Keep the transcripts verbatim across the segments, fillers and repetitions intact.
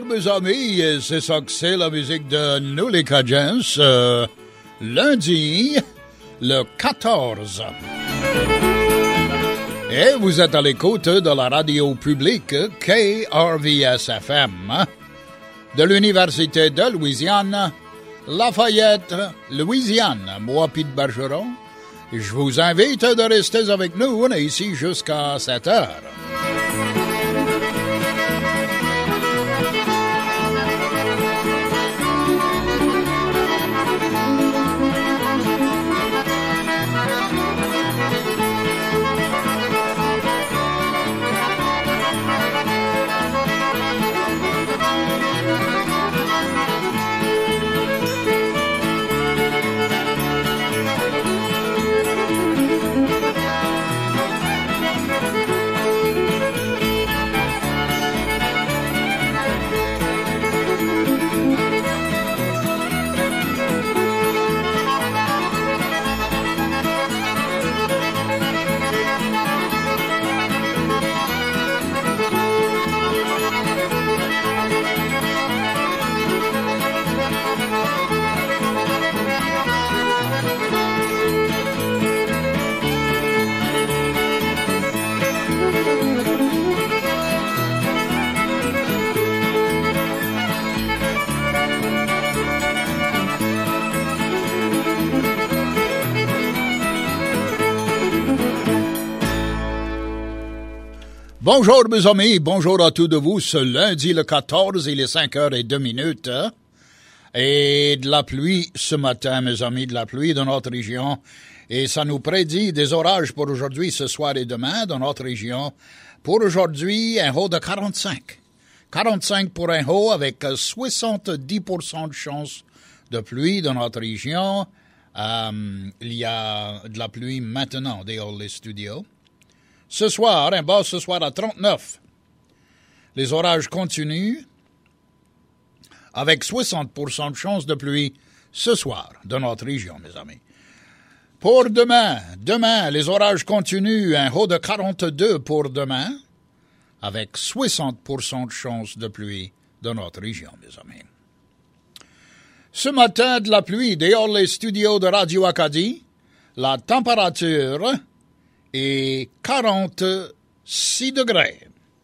mes amis, c'est ça que c'est la musique de nous les Cajuns. Euh, lundi, le quatorze. Et vous êtes à l'écoute de la radio publique K R V S F M de l'Université de Louisiane, Lafayette, Louisiane. Moi, Pete Bergeron, je vous invite de rester avec nous. On est ici jusqu'à sept heures. Bonjour mes amis, bonjour à tous de vous, ce lundi le quatorze, il est cinq heures et deux minutes, et de la pluie ce matin mes amis, de la pluie dans notre région, et ça nous prédit des orages pour aujourd'hui, ce soir et demain dans notre région. Pour aujourd'hui, un haut de quarante-cinq. quarante-cinq pour un haut avec soixante-dix pour cent de chance de pluie dans notre région. Euh, il y a de la pluie maintenant dehors les studios. Ce soir, un bas ce soir à trente-neuf. Les orages continuent avec soixante pour cent de chance de pluie ce soir dans notre région, mes amis. Pour demain, demain, les orages continuent, un haut de quarante-deux pour demain, avec soixante pour cent de chance de pluie dans notre région, mes amis. Ce matin, de la pluie dehors les studios de Radio Acadie, la température et quarante-six degrés.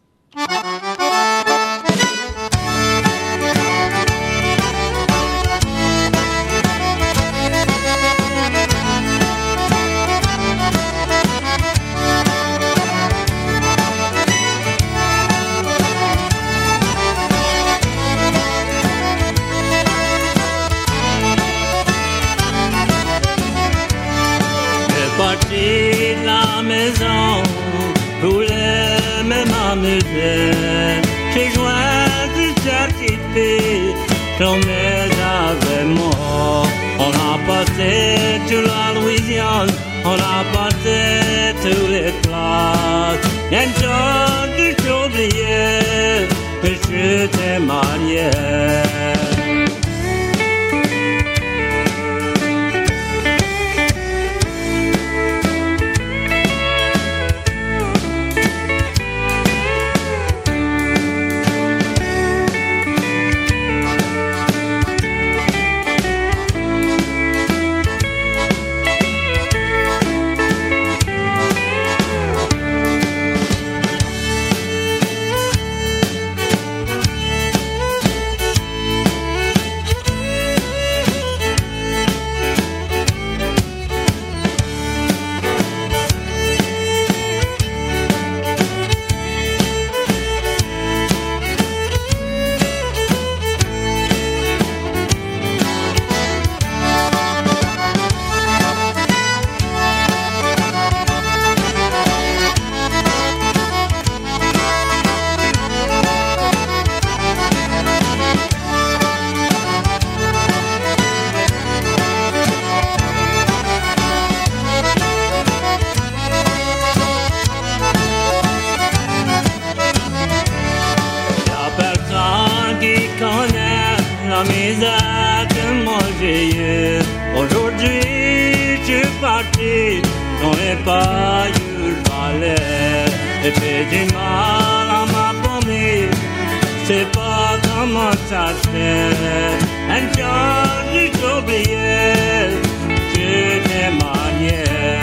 Parti de la maison, voulais même m'amuser. J'ai joint de certifié, tourné avec moi. On a passé toute la Louisiane, on a passé toutes les classes. Y'a une chose que j'ai oublié, que je t'ai marié. la misère que moi j'ai eue. Aujourd'hui, je suis parti, on n'est pas eu le valet. Et fait du mal à ma famille, c'est pas quand comment ça se fait. Un jour, j'ai oublié, je t'ai marié.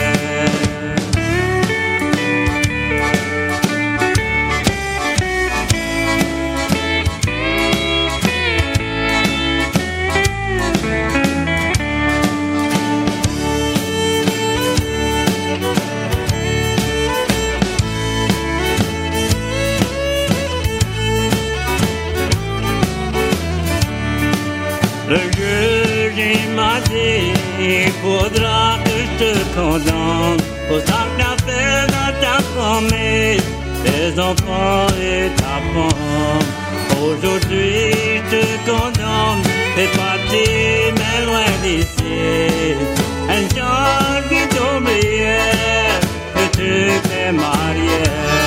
Le juge il m'a dit, il faudra que je te condamne pour ça que t'as fait dans ta famille, tes enfants et ta femme. Aujourd'hui je te condamne, t'es parti mais loin d'ici. Un jour qui t'oubliait que tu t'es marié.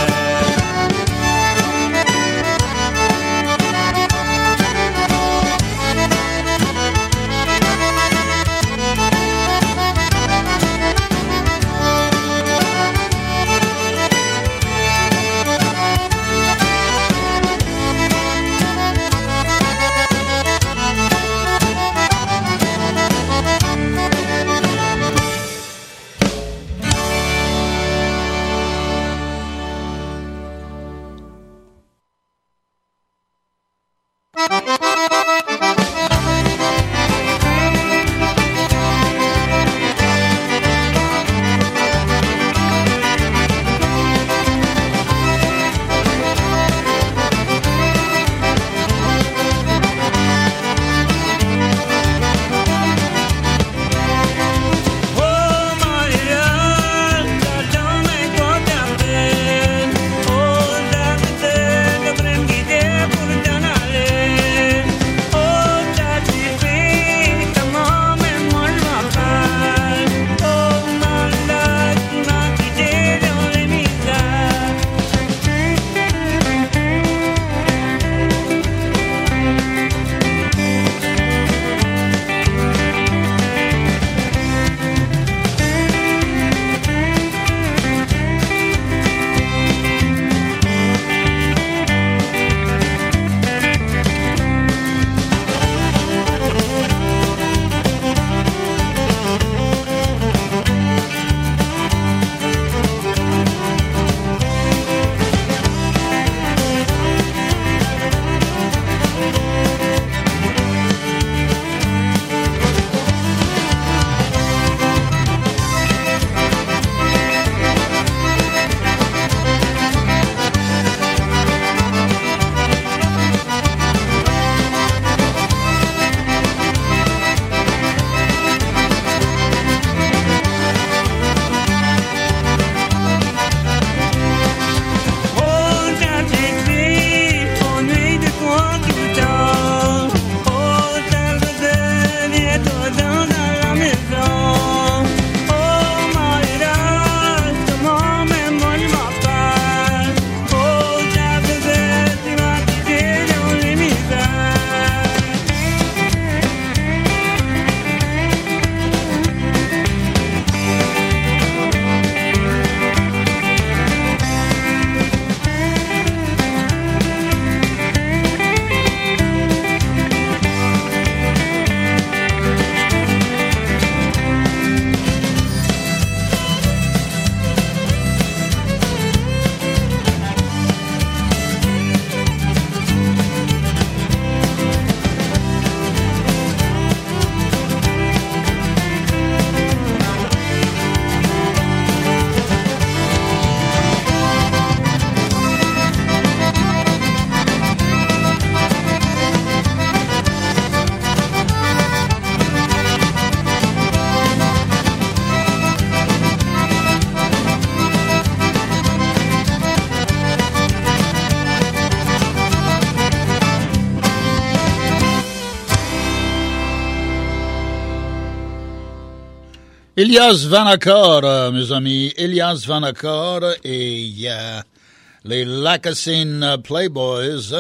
Elias Vanakkar, euh, mes amis, Elias Vanakkar et euh, les Lacassine Playboys,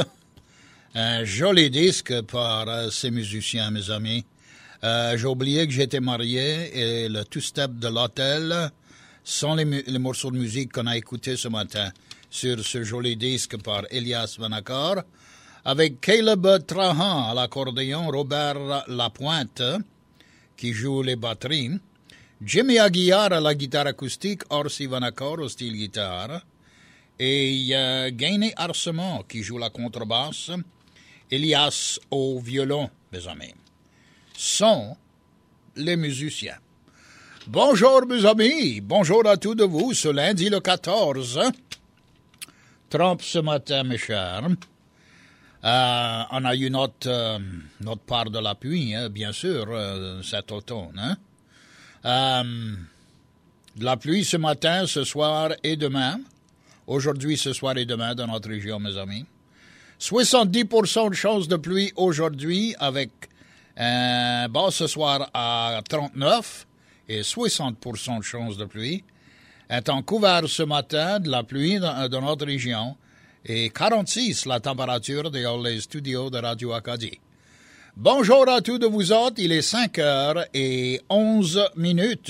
un joli disque par euh, ces musiciens, mes amis. Euh, j'ai oublié que j'étais marié et le two-step de l'hôtel sont les, les morceaux de musique qu'on a écoutés ce matin sur ce joli disque par Elias Vanakkar. avec Caleb Trahan à l'accordéon, Robert Lapointe qui joue les batteries, Jimmy Aguiar à la guitare acoustique, Orsi Vanakor au style guitare, et euh, Gainé Arsemont qui joue la contrebasse, Elias au violon, mes amis. Sont les musiciens. Bonjour mes amis, bonjour à tous de vous, ce lundi le quatorze. Trompe ce matin mes chers. Euh, on a eu notre, euh, notre part de la pluie, hein, bien sûr, euh, cet automne. Hein. Euh, de la pluie ce matin, ce soir et demain. Aujourd'hui, ce soir et demain dans notre région, mes amis. soixante-dix pour cent de chances de pluie aujourd'hui avec un bas ce soir à trente-neuf et soixante pour cent de chances de pluie. Un temps couvert ce matin, de la pluie dans, dans notre région. Et quarante-six, la température dans les studios de Radio Acadie. Bonjour à tous de vous autres, il est cinq heures et onze minutes.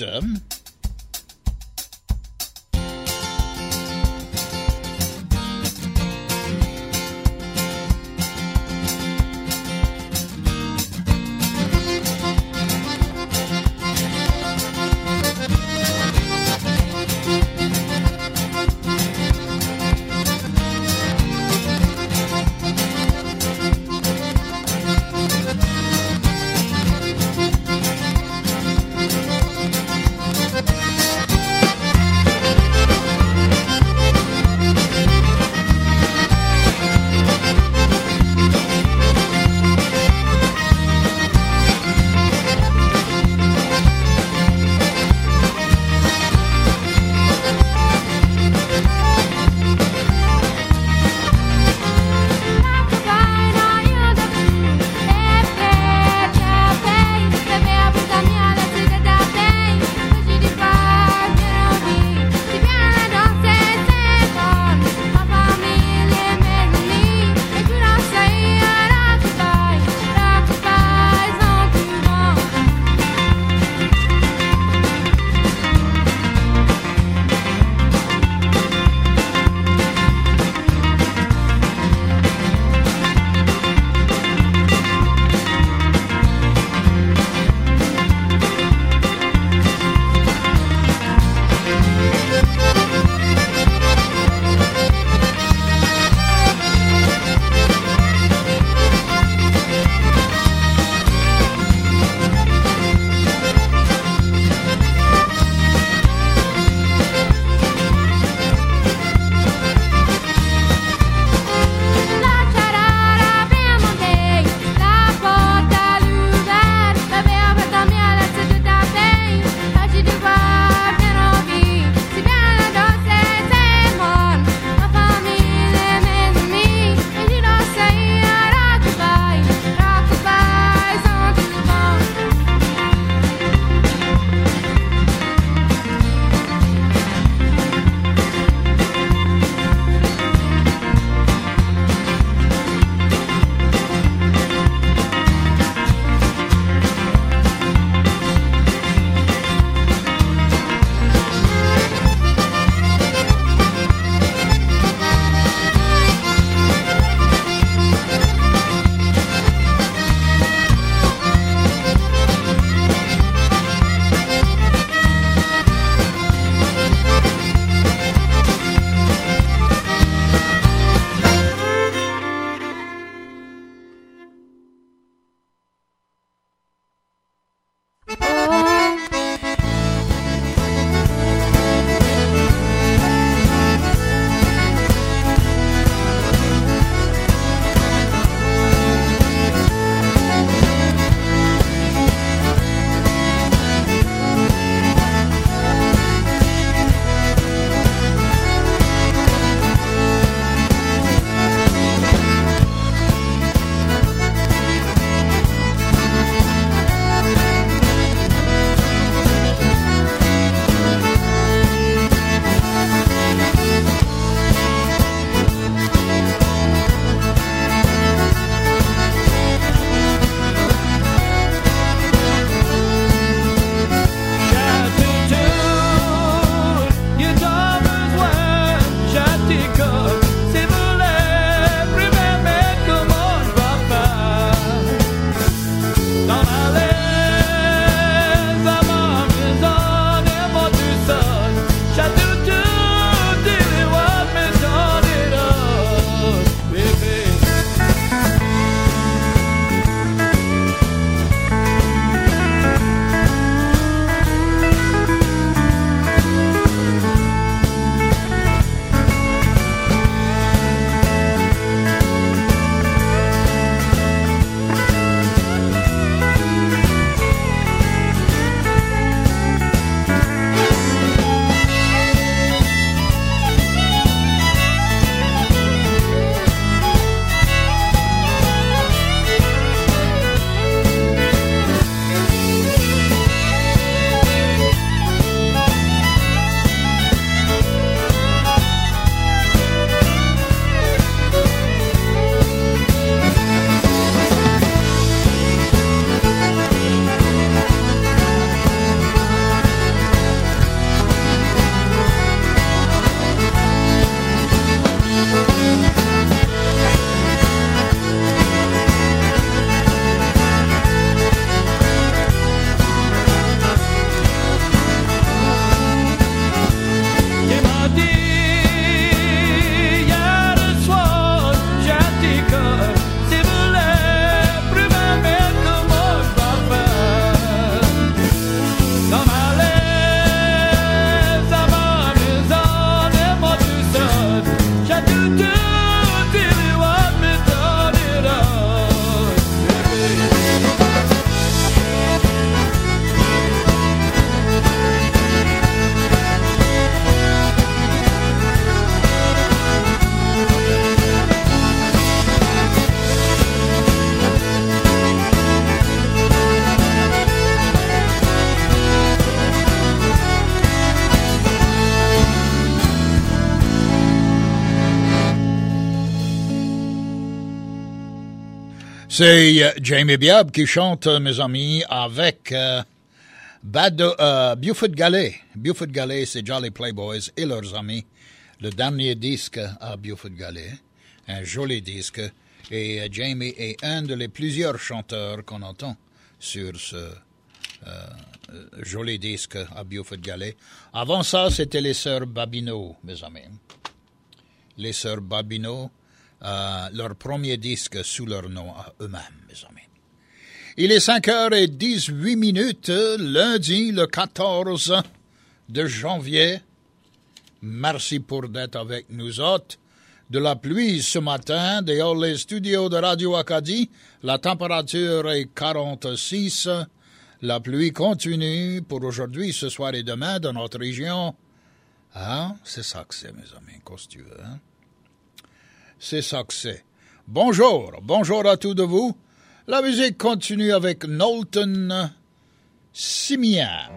C'est euh, Jamie Biab qui chante, mes amis, avec euh, Bad, euh, Buford Galley. Buford Galley, c'est Jolly Playboys et leurs amis. Le dernier disque à Buford Galley, un joli disque. Et euh, Jamie est un de les plusieurs chanteurs qu'on entend sur ce euh, joli disque à Buford Galley. Avant ça, c'était les sœurs Babineau, mes amis. Les sœurs Babineau. Euh, leur premier disque sous leur nom à eux-mêmes, mes amis. Il est cinq heures dix-huit minutes, lundi le quatorze de janvier. Merci pour d'être avec nous autres. De la pluie ce matin, dehors les studios de Radio Acadie, la température est quarante-six. La pluie continue pour aujourd'hui, ce soir et demain dans notre région. Hein? C'est ça que c'est, mes amis, qu'est-ce que tu veux, hein? C'est ça que c'est. Bonjour, bonjour à tous de vous. La musique continue avec Knowlton Simian.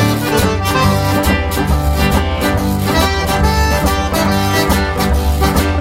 Thank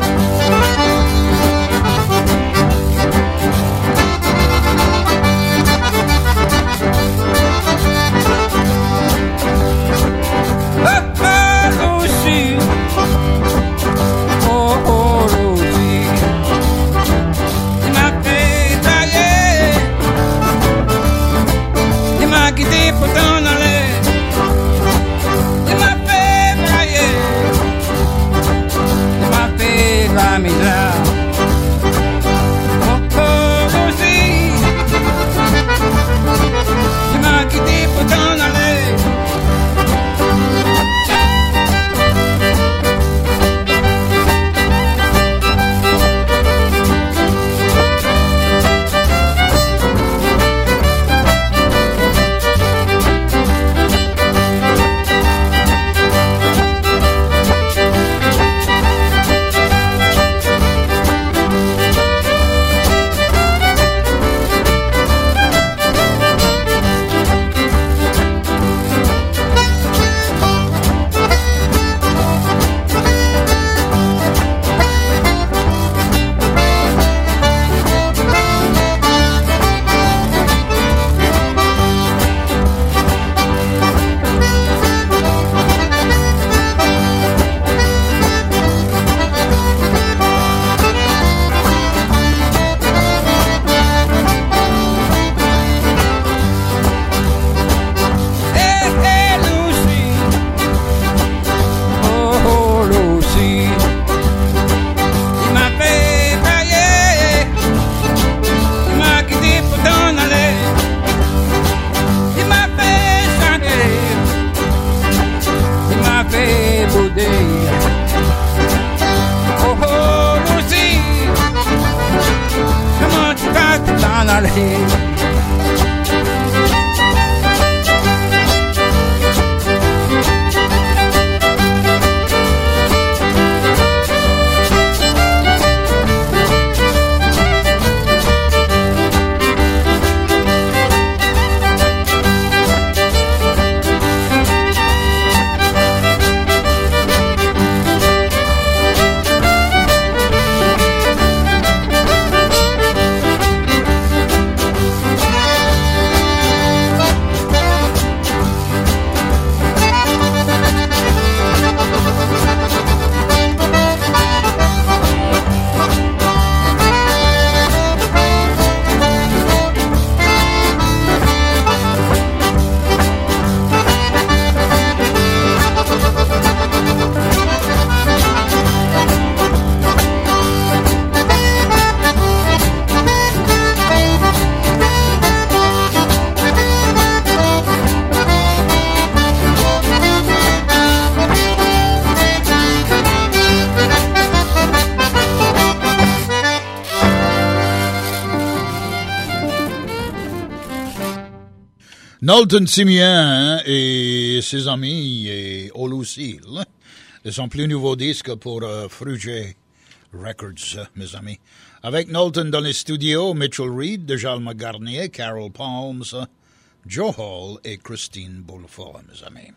Nolton Simien et ses amis et Olusil de son plus nouveau disque pour uh, Fruge Records, mes amis. Avec Nolton dans les studios, Mitchell Reed, Djalma Garnier, Carol Palms, Joe Hall et Christine Beaufort, mes amis.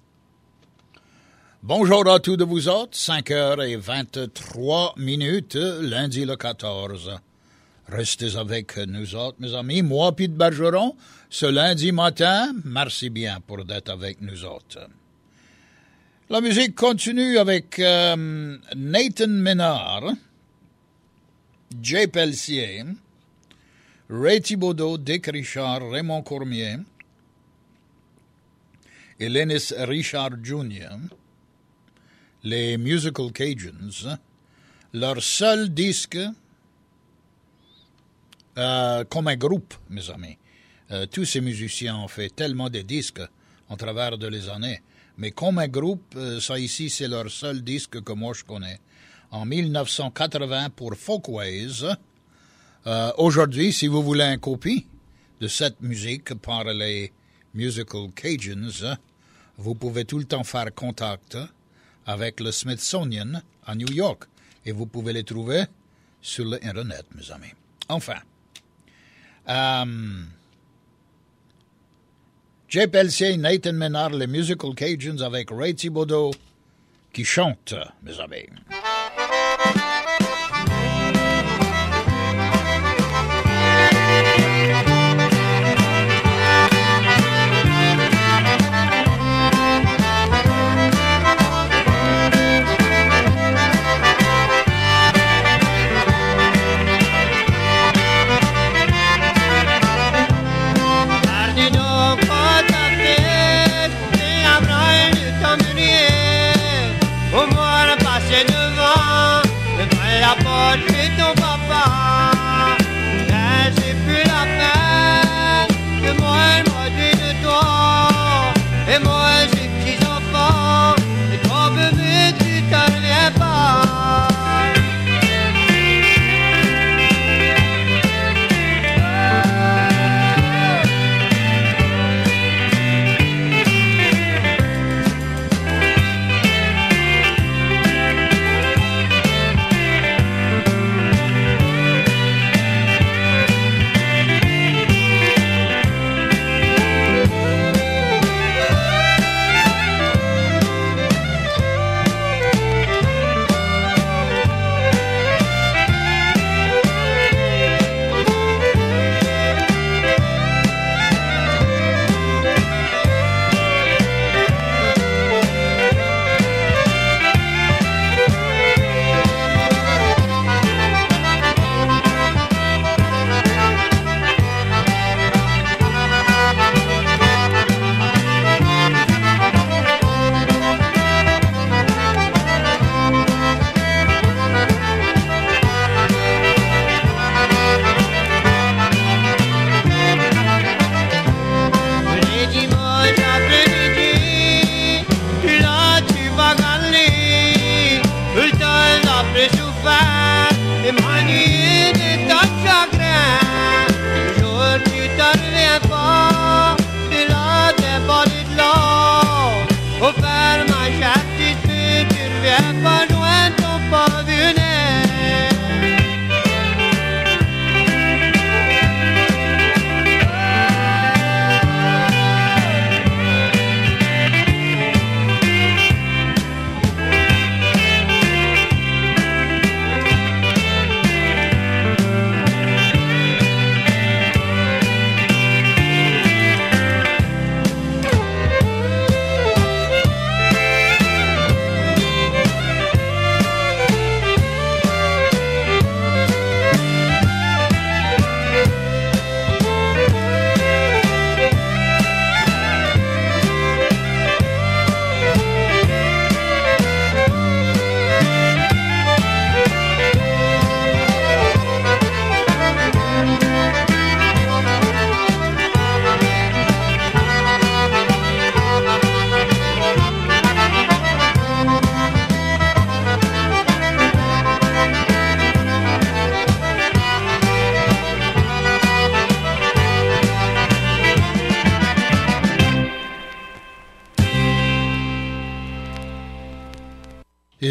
Bonjour à tous de vous autres, cinq heures vingt-trois minutes, lundi le quatorze. Restez avec nous autres, mes amis. Moi, Pete Bergeron, ce lundi matin, merci bien pour d'être avec nous autres. La musique continue avec euh, Nathan Ménard, Jay Pelletier, Ray Thibodeau, Dick Richard, Raymond Cormier et Lennis Richard junior, les Musical Cajuns, leur seul disque euh, comme un groupe, mes amis. Euh, tous ces musiciens ont fait tellement de disques en travers de les années, mais comme un groupe, euh, ça ici, c'est leur seul disque que moi je connais. En mille neuf cent quatre-vingts pour Folkways. Euh, aujourd'hui, si vous voulez une copie de cette musique par les Musical Cajuns, vous pouvez tout le temps faire contact avec le Smithsonian à New York. Et vous pouvez les trouver sur l'Internet, mes amis. Enfin, euh, Jay Pelletier, Nathan Ménard, les Musical Cajuns avec Ray Thibodeau qui chante, mes amis. Chez ton papa, là j'ai plus la peine que moi elle m'a dit de toi. Et moi j'ai petits enfants, et toi bébé tu t'en reviens pas.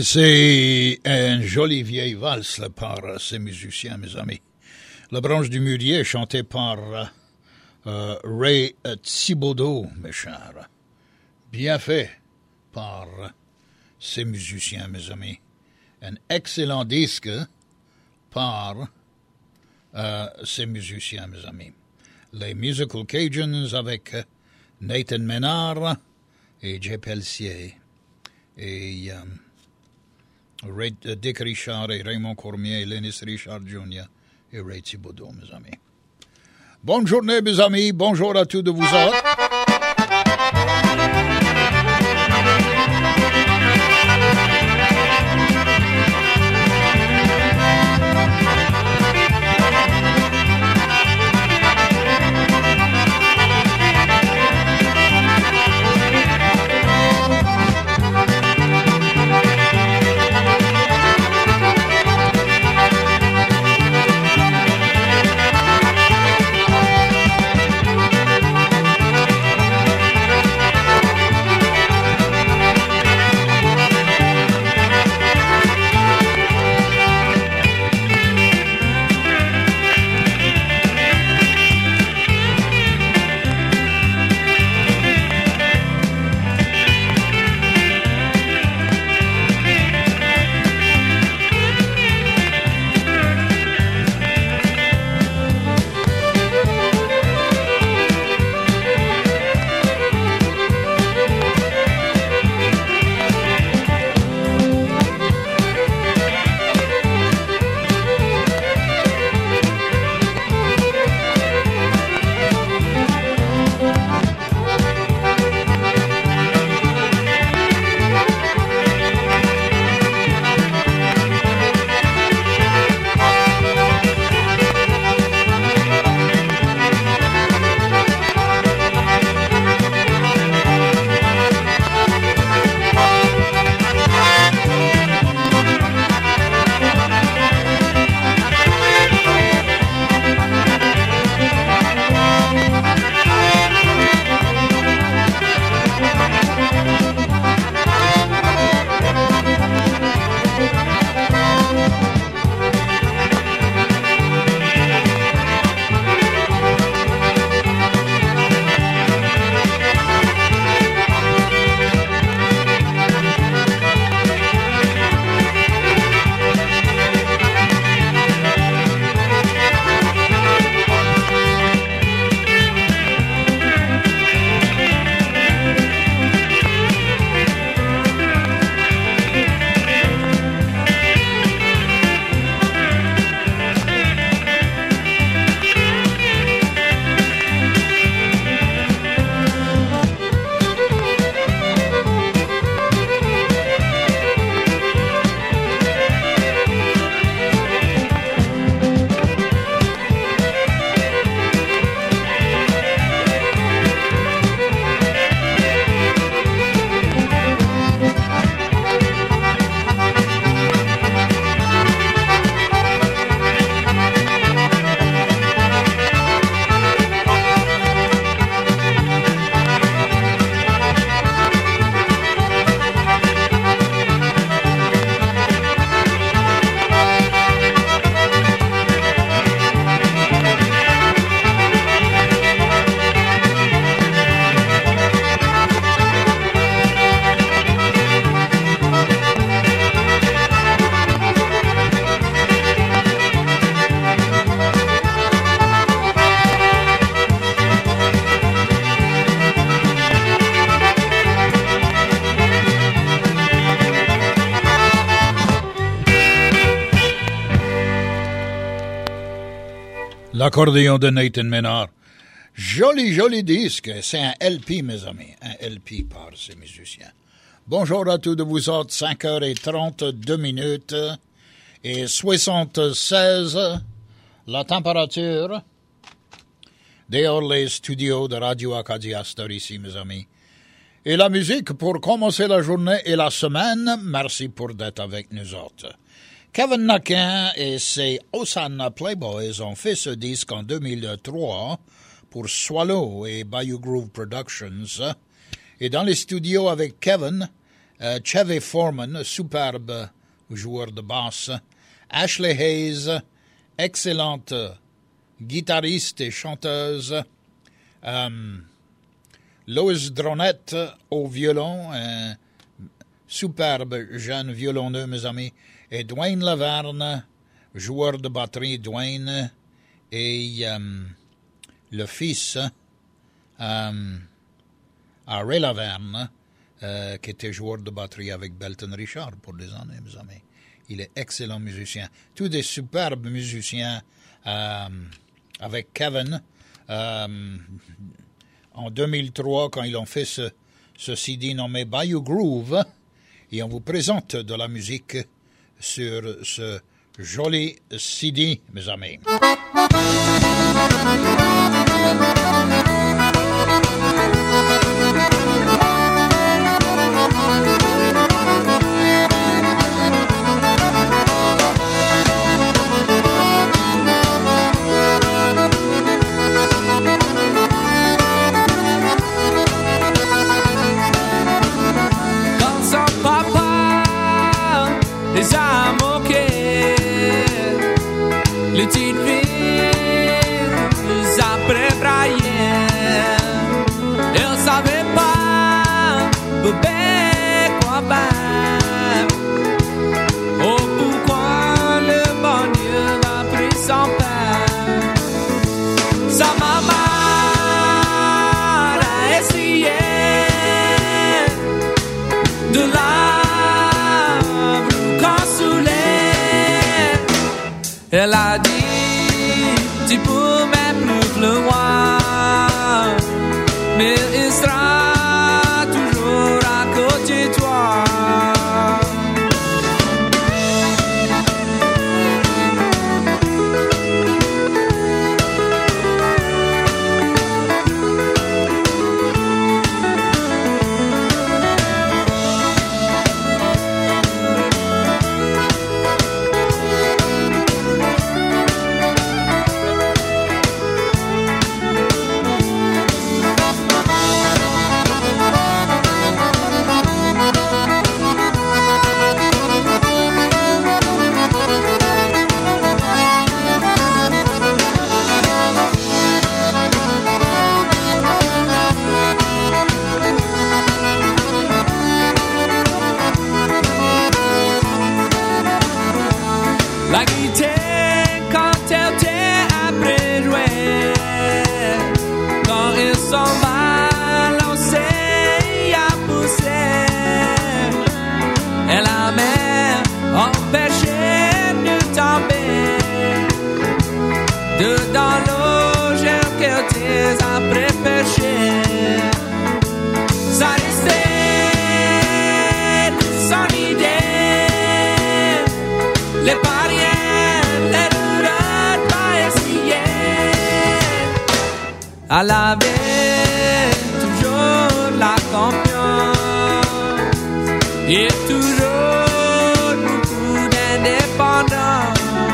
c'est une jolie vieille valse là, par euh, ces musiciens, mes amis. La branche du mûrier chantée par euh, euh, Ray euh, Thibodeau, mes chers. Bien fait par euh, ces musiciens, mes amis. Un excellent disque par euh, ces musiciens, mes amis. Les Musical Cajuns avec euh, Nathan Ménard et Jay Pelletier. Et euh, Ray, euh, Dick Richard et Raymond Cormier et Lennis Richard junior et Ray Thibodeau, mes amis. Bonne journée, mes amis. Bonjour à tous de vous autres. L'accordéon de Nathan Ménard. Joli, joli disque. C'est un L P, mes amis. Un L P par ces musiciens. Bonjour à tous de vous autres. cinq heures trente-deux minutes et soixante-seize. La température dehors les studios de Radio Acadia Star ici, mes amis. Et la musique pour commencer la journée et la semaine. Merci pour d'être avec nous autres. Kevin Naquin et ses Hosanna Playboys ont fait ce disque en deux mille trois pour Swallow et Bayou Groove Productions. Et dans les studios avec Kevin, Euh, Chevy Foreman, superbe joueur de basse. Ashley Hayes, excellente guitariste et chanteuse. Euh, Lois Dronette au violon, un superbe jeune violonneux, mes amis. Et Dwayne Laverne, joueur de batterie, Dwayne. Et euh, le fils, euh, Ray Laverne, euh, qui était joueur de batterie avec Belton Richard pour des années, mes amis. Il est excellent musicien. Tous des superbes musiciens euh, avec Kevin. Euh, en deux mille trois, quand ils ont fait ce, ce C D nommé Bayou Groove, et on vous présente de la musique sur ce joli C D, mes amis. Les petites filles après Brian, elles savaient pas bébé quoi faire. Oh pourquoi le bon Dieu a pris son père. Sa maman a essayé de la consoler. Elle a dit, tu peux même plus le voir, mais il sera toujours à côté de toi. Elle avait toujours la confiance et toujours beaucoup d'indépendance.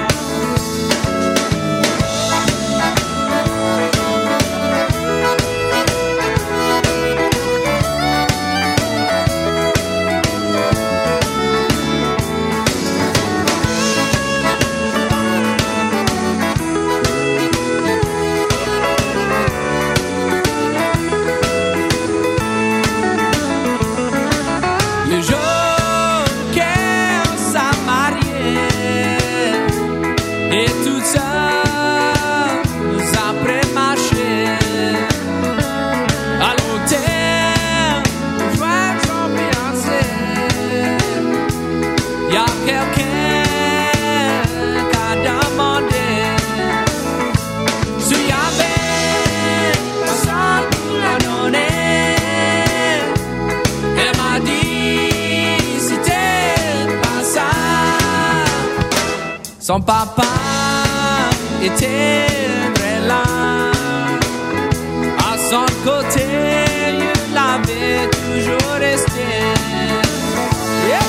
Son papa était très là, à son côté, il avait toujours resté. Yeah.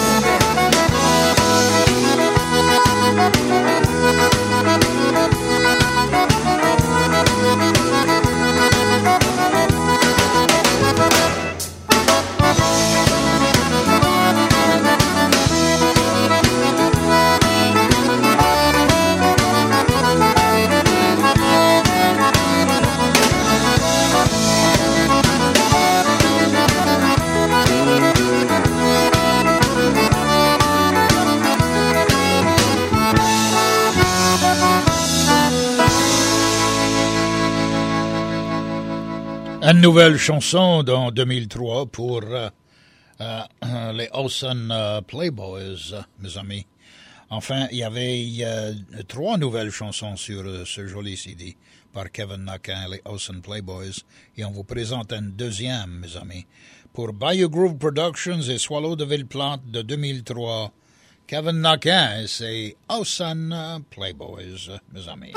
Une nouvelle chanson dans deux mille trois pour euh, euh, les Ocean euh, Playboys, mes amis. Enfin, il y avait euh, trois nouvelles chansons sur euh, ce joli C D par Kevin Naquin, les Ocean Playboys. Et on vous présente une deuxième, mes amis. Pour Bayou Groove Productions et Swallow de Villeplante de deux mille trois, Kevin Naquin et ses Ocean Playboys, mes amis.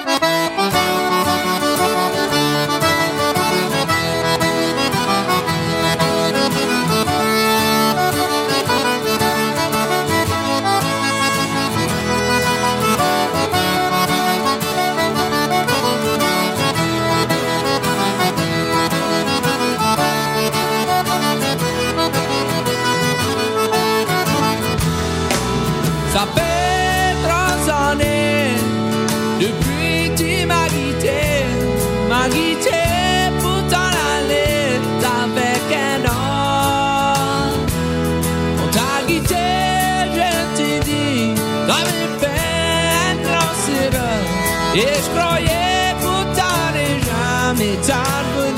Ça fait trois années depuis que tu m'as quitté, m'as quitté pour t'en aller avec un autre. On t'a quitté, je t'ai dit, t'avais fait un grand sirop, et je croyais pour t'en jamais t'en revenir.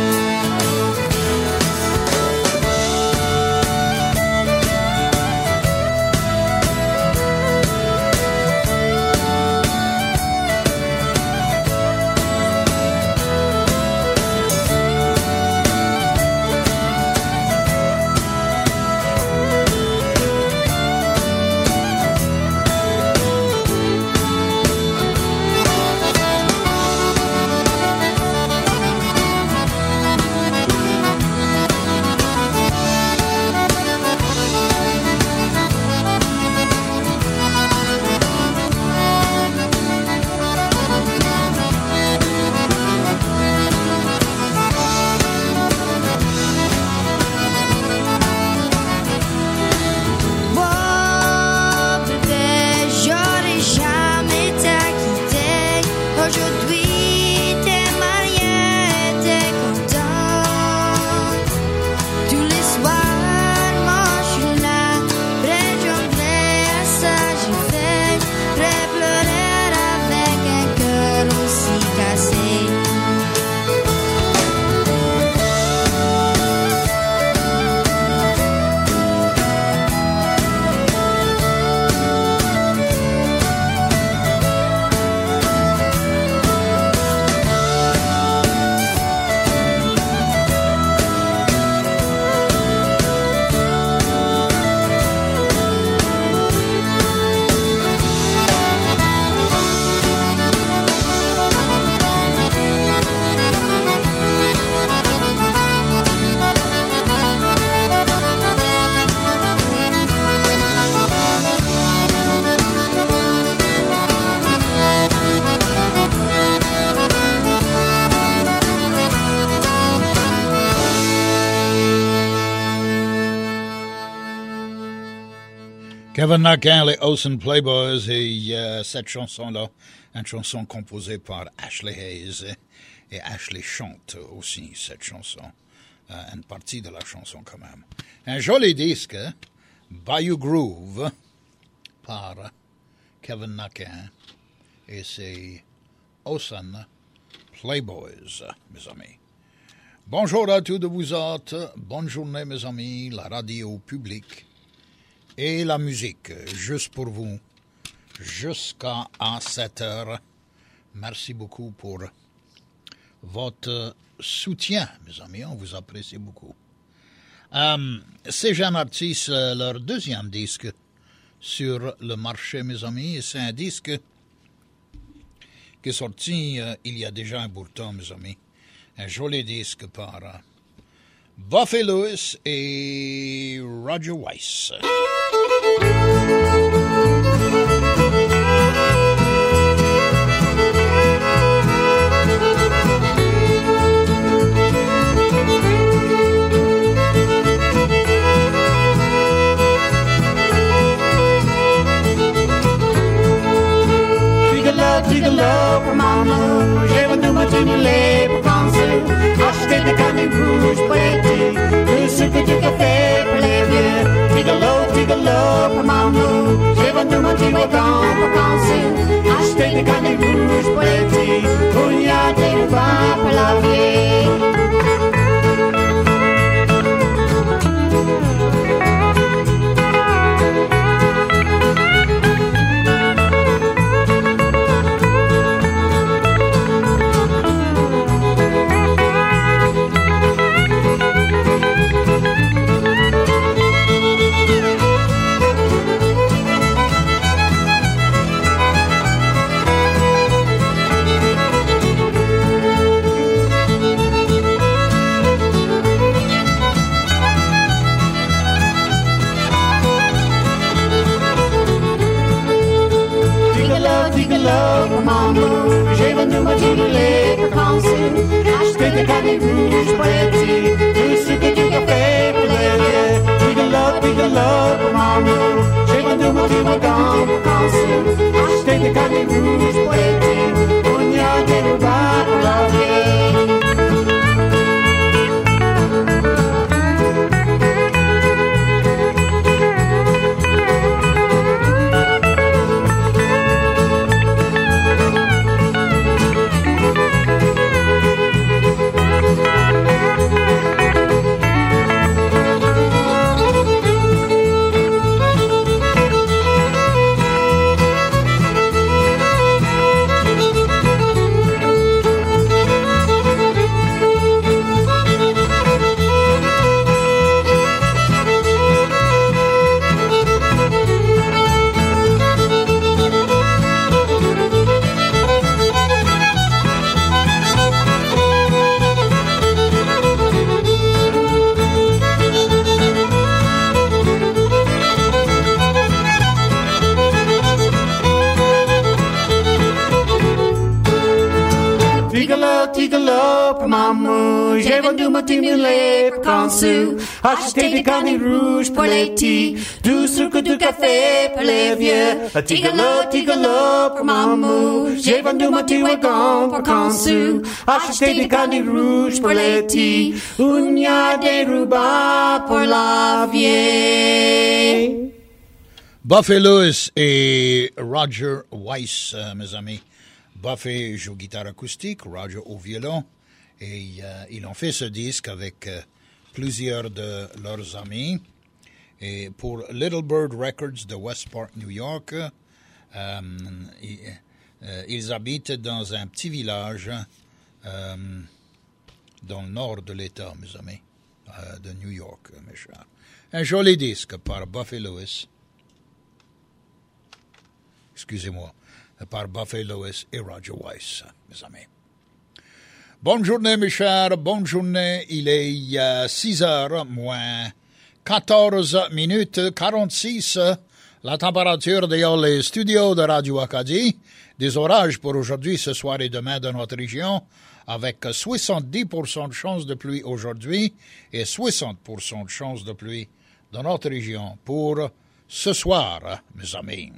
Kevin Naquin, les Ocean Playboys, et euh, cette chanson-là, une chanson composée par Ashley Hayes, et Ashley chante aussi cette chanson, euh, une partie de la chanson quand même. Un joli disque, hein? Bayou Groove, par Kevin Naquin, et c'est Ocean Playboys, mes amis. Bonjour à tous de vous autres, bonne journée mes amis, la radio publique. Et la musique, juste pour vous, jusqu'à sept heures. Merci beaucoup pour votre soutien, mes amis. On vous apprécie beaucoup. Um, ces jeunes artistes, leur deuxième disque sur le marché, mes amis, et c'est un disque qui est sorti uh, il y a déjà un bout de temps, mes amis. Un joli disque par uh, Buffy Lewis et Roger Weiss. Gigolo pour maman, j'ai vendu ma tenue les pour penser, acheter des cannes rouges pour l'été, tout ce que tu t'as fait pour les vieux. Gigolo, gigolo pour maman, j'ai vendu ma tenue les pour penser, acheter des cannes rouges pour l'été, où il y a des voix pour la vie. tigolo pour maman. J'ai vendu mon petit lait pour consul. Acheter des canets rouges pour les petits. Tout ce que tu as fait pour les vieux. Tigolo, tigolo pour maman. J'ai vendu mon petit wagon pour consul. Acheter des canets rouges pour les petits. On y a des repas pour la vie. Tigolo pour maman, j'ai vendu mon petit lait pour consul. Acheté des canets rouges pour les petits, du sucre du café pour les vieux. Tigolo, tigolo pour maman, j'ai vendu mon petit wagon pour consul. Acheté des canets rouges pour les petits, il y a des rubans pour la vieille. Buffy Lewis et Roger Weiss, euh, mes amis. Buffy joue guitare acoustique, Roger au violon, et euh, ils ont fait ce disque avec euh, plusieurs de leurs amis. Et pour Little Bird Records de West Park, New York, euh, ils, euh, ils habitent dans un petit village euh, dans le nord de l'État, mes amis, euh, de New York, mes chers. Un joli disque par Buffy Lewis. Excusez-moi. Par Buffy Lewis et Roger Weiss, mes amis. Bonne journée, mes chers, bonne journée. Il est euh, six heures moins quatorze minutes quarante-six. La température dans les studios de Radio Acadie. Des orages pour aujourd'hui, ce soir et demain dans notre région, avec soixante-dix pour cent de chances de pluie aujourd'hui et soixante pour cent de chances de pluie dans notre région pour ce soir, mes amis.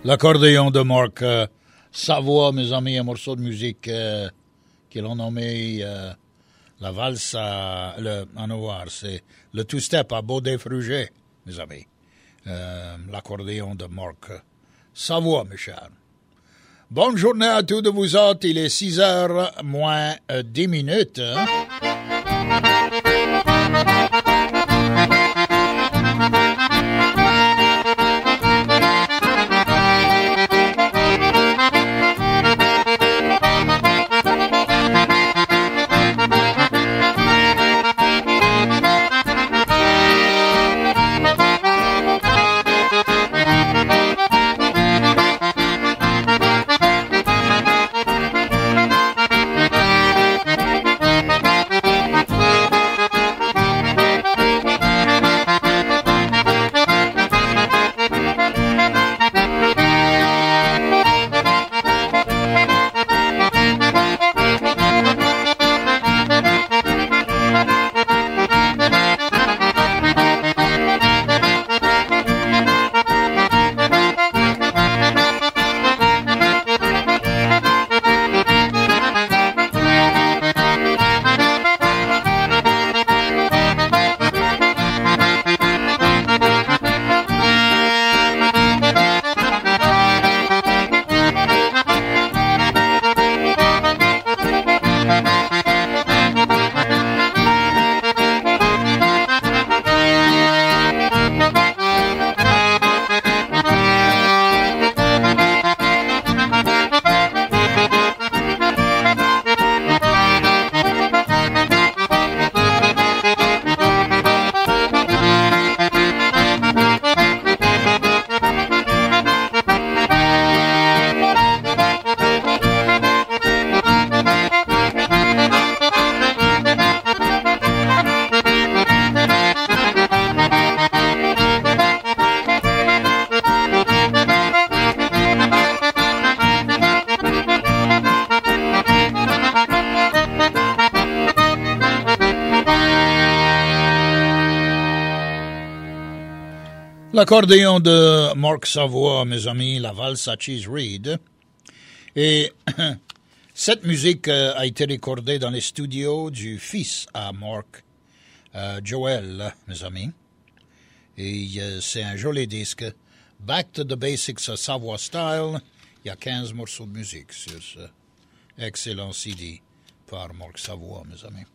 L'accordéon de Marc euh, Savoie, mes amis, un morceau de musique euh, qu'ils ont nommé euh, la valse à, le, en noir, c'est le two-step à Baudin-Fruget, mes amis. Euh, l'accordéon de Marc Savoie, mes chers. Bonne journée à tous de vous autres, il est six heures moins euh, dix minutes. Hein? L'accordéon de Marc Savoie, mes amis, la valse à Cheese Reed. Et cette musique a été recordée dans les studios du fils à Marc, euh, Joel, mes amis. Et euh, c'est un joli disque. Back to the Basics Savoie Style. Il y a quinze morceaux de musique sur ce excellent C D par Marc Savoie, mes amis.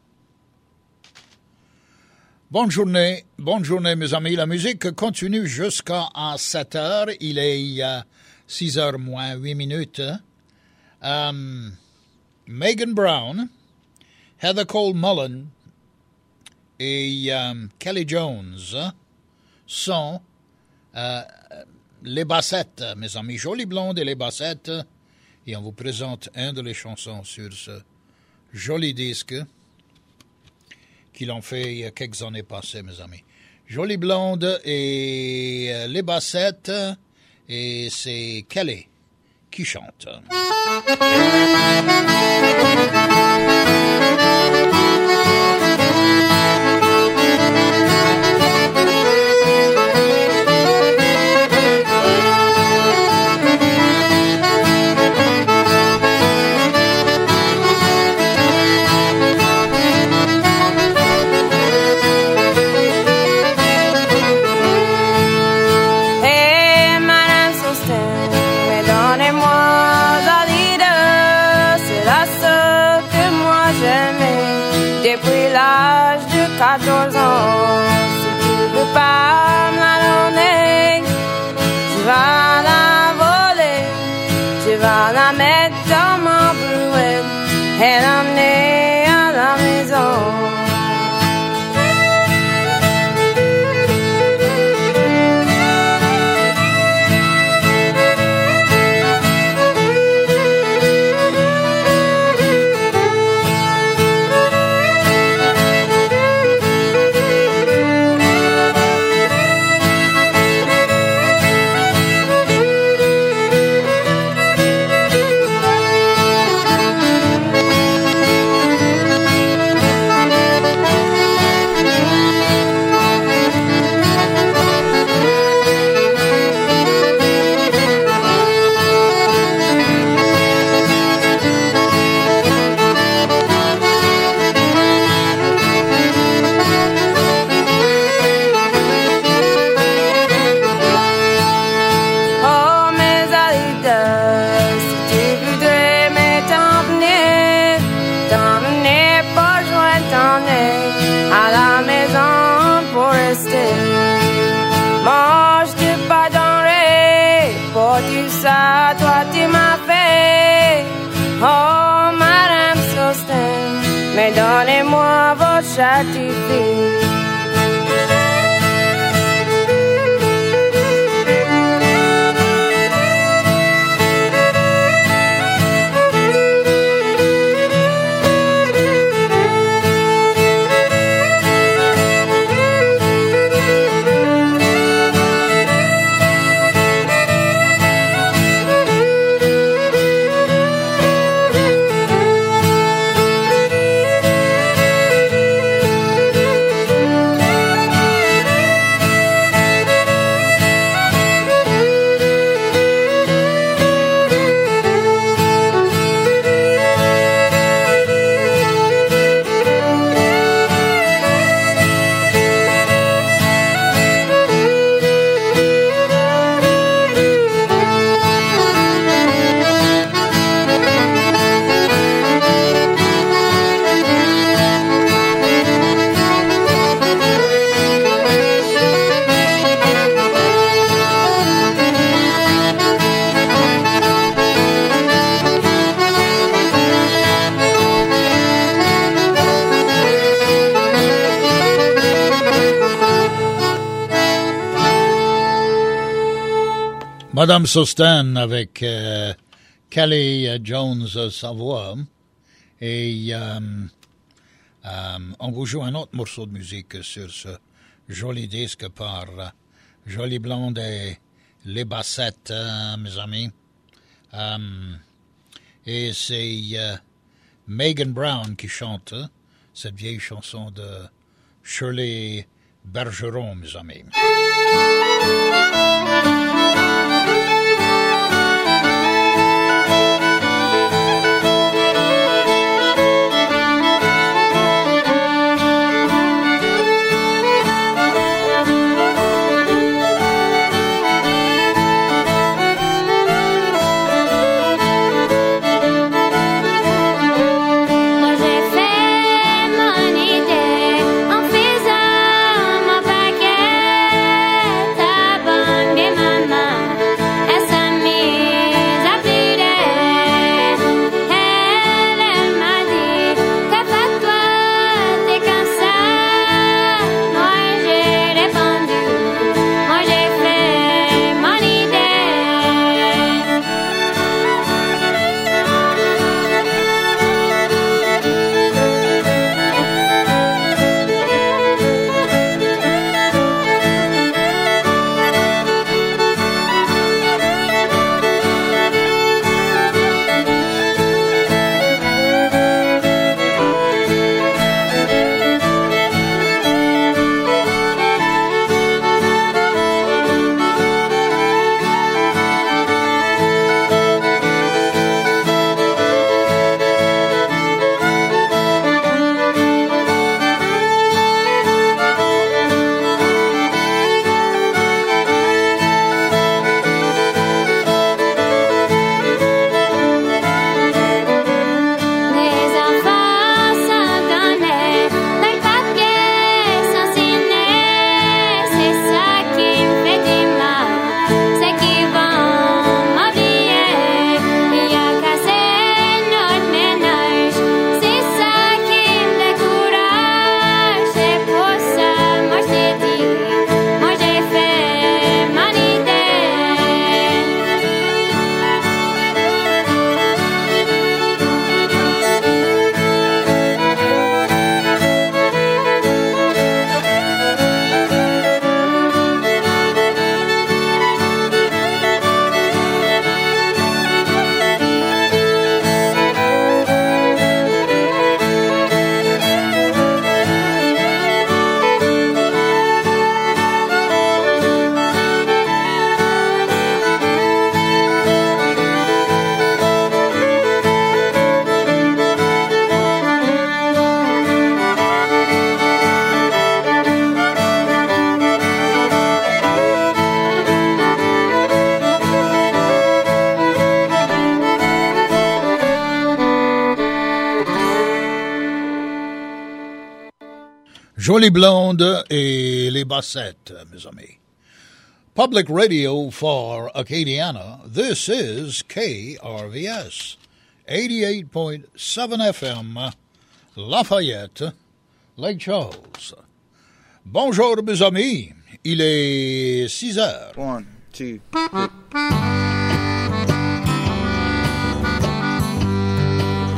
Bonne journée, bonne journée mes amis. La musique continue jusqu'à sept heures. Il est euh, six heures moins huit minutes. Um, Megan Brown, Heather Cole Mullen et um, Kelly Jones sont euh, les bassettes, mes amis. Jolie Blonde et les bassettes. Et on vous présente un de les chansons sur ce joli disque qu'ils ont fait il y a quelques années passées, mes amis. Jolie Blonde et euh, les bassettes, et c'est Kelly qui chante. Madame Sostin, mais donnez-moi à dire mais donnez-moi vos certificats. Madame Sostan avec euh, Kelly Jones Savoie et euh, euh, on vous joue un autre morceau de musique sur ce joli disque par euh, Jolie Blonde et Les Bassettes, euh, mes amis. Euh, et c'est euh, Megan Brown qui chante cette vieille chanson de Shirley Bergeron, mes amis. Jolie Blonde et Les Bassettes, mes amis. Public Radio for Acadiana, this is K R V S, eighty-eight point seven F M, Lafayette, Lake Charles. Bonjour, mes amis. Il est six heures. One, two, three.